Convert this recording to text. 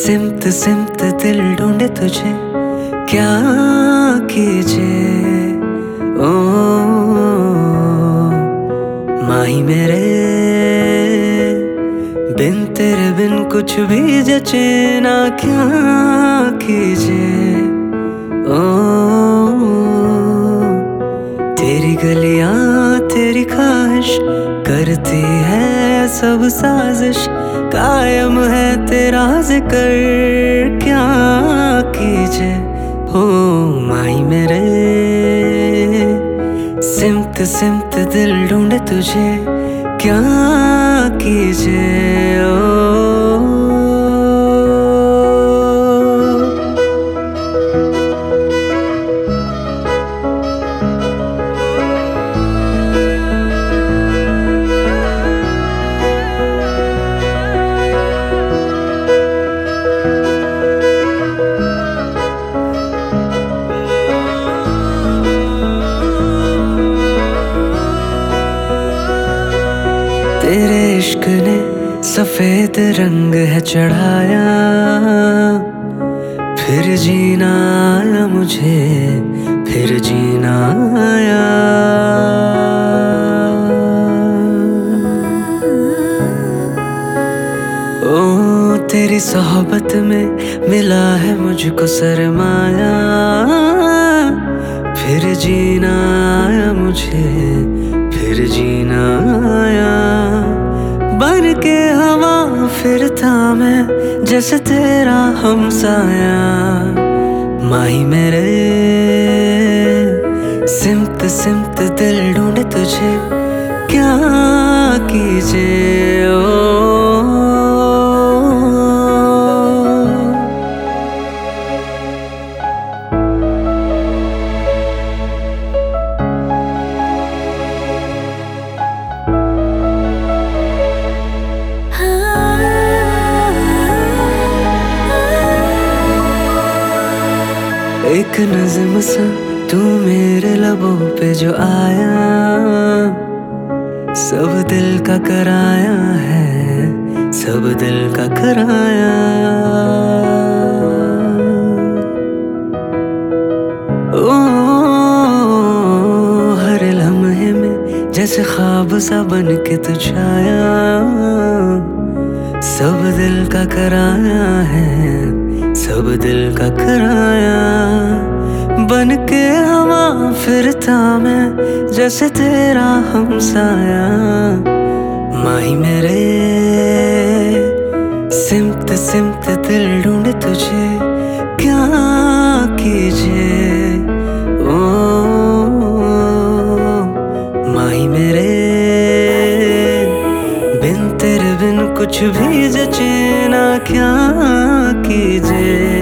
सिमत सिमत दिल ढूंढे तुझे, क्या कीजिए ओ माही मेरे। बिन तेरे बिन कुछ भी जचे ना, क्या कीजिए ओ। तेरी गलियां तेरी ख्वाहिश करती है सब साजिश, कायम है तेरा जिक्र, क्या कीजिए हो माही मेरे। सिमत सिमत दिल ढूंढे तुझे, क्या कीजिए ओ। तेरे इश्क ने सफेद रंग है चढ़ाया, फिर जीना आया मुझे, फिर जीना आया। ओ तेरी सोहबत में मिला है मुझको सरमाया, फिर जीना आया मुझे, फिर जीना आया। बन के हवा फिरता मैं जैसे तेरा हमसाया, माही मेरे। सिमत सिमत दिल ढूंढे तुझे, क्या कीजिए ओ। एक नज़्म सा तू मेरे लबों पे जो आया, सब दिल का कराया है, सब दिल का कराया। ओ हर लम्हे में जैसे ख्वाब सा बन के तू छाया, सब दिल का कराया है, सब दिल का कराया। बन के हवा फिरता मैं जैसे तेरा हमसाया, माही मेरे। सिमत सिमत दिल ढूंढे तुझे, क्या कीजिए ओ माही मेरे। बिन तेरे बिन कुछ भी जचे ना, क्या कीजिए।